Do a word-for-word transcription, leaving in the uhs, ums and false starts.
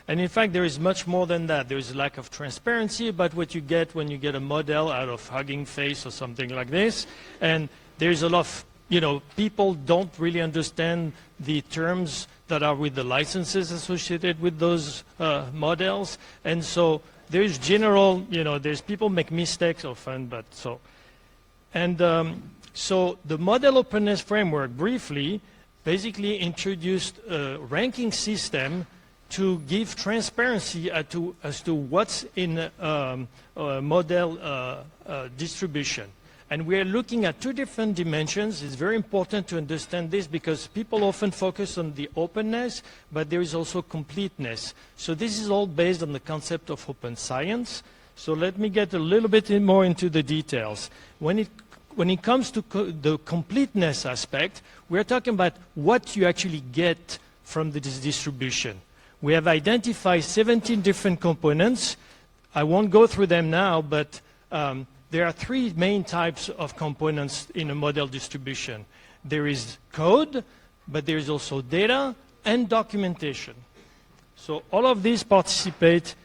And in fact, there is much more than that. There is a lack of transparency about what you get when you get a model out of Hugging Face or something like this. And there's a lot of, you know, people don't really understand the terms that are with the licenses associated with those uh, models. And so there's general, you know, there's people make mistakes often, but so. And um, so the model openness framework, briefly, basically introduced a ranking system to give transparency as to, as to what's in um, a model uh, uh, distribution. And we are looking at two different dimensions. It's very important to understand this because people often focus on the openness, but there is also completeness. So this is all based on the concept of open science. So let me get a little bit in more into the details. When it, when it comes to co the completeness aspect, we're talking about what you actually get from this distribution. We have identified seventeen different components. I won't go through them now, but um, there are three main types of components in a model distribution. There is code, but there is also data and documentation. So all of these participate